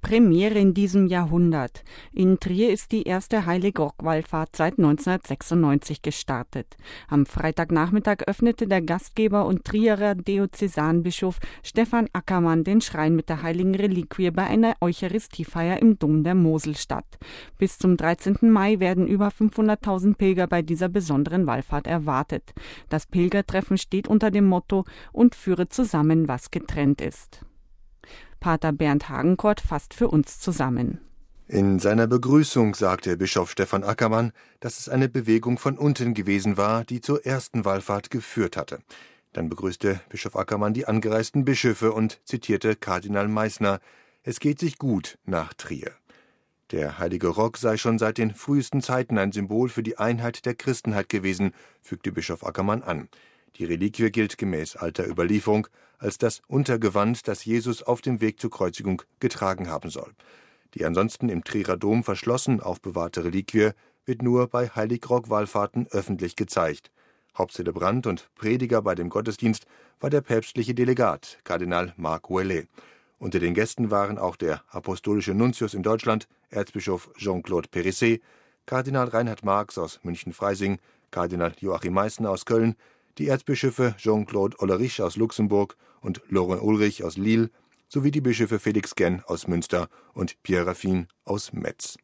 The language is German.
Premiere in diesem Jahrhundert. In Trier ist die erste Heilig-Rock-Wallfahrt seit 1996 gestartet. Am Freitagnachmittag öffnete der Gastgeber und Trierer Diözesanbischof Stefan Ackermann den Schrein mit der heiligen Reliquie bei einer Eucharistiefeier im Dom der Moselstadt. Bis zum 13. Mai werden über 500.000 Pilger bei dieser besonderen Wallfahrt erwartet. Das Pilgertreffen steht unter dem Motto „Und führe zusammen, was getrennt ist“. Pater Bernd Hagenkort fasst für uns zusammen. In seiner Begrüßung sagte Bischof Stefan Ackermann, dass es eine Bewegung von unten gewesen war, die zur ersten Wallfahrt geführt hatte. Dann begrüßte Bischof Ackermann die angereisten Bischöfe und zitierte Kardinal Meissner: „Es geht sich gut nach Trier“. Der heilige Rock sei schon seit den frühesten Zeiten ein Symbol für die Einheit der Christenheit gewesen, fügte Bischof Ackermann an. Die Reliquie gilt gemäß alter Überlieferung als das Untergewand, das Jesus auf dem Weg zur Kreuzigung getragen haben soll. Die ansonsten im Trierer Dom verschlossen aufbewahrte Reliquie wird nur bei Heilig-Rock-Wallfahrten öffentlich gezeigt. Hauptzelebrant und Prediger bei dem Gottesdienst war der päpstliche Delegat, Kardinal Marc Ouellet. Unter den Gästen waren auch der apostolische Nuntius in Deutschland, Erzbischof Jean-Claude Périssé, Kardinal Reinhard Marx aus München-Freising, Kardinal Joachim Meissner aus Köln, die Erzbischöfe Jean-Claude Ollerich aus Luxemburg und Laurent Ulrich aus Lille sowie die Bischöfe Felix Genn aus Münster und Pierre Raffin aus Metz.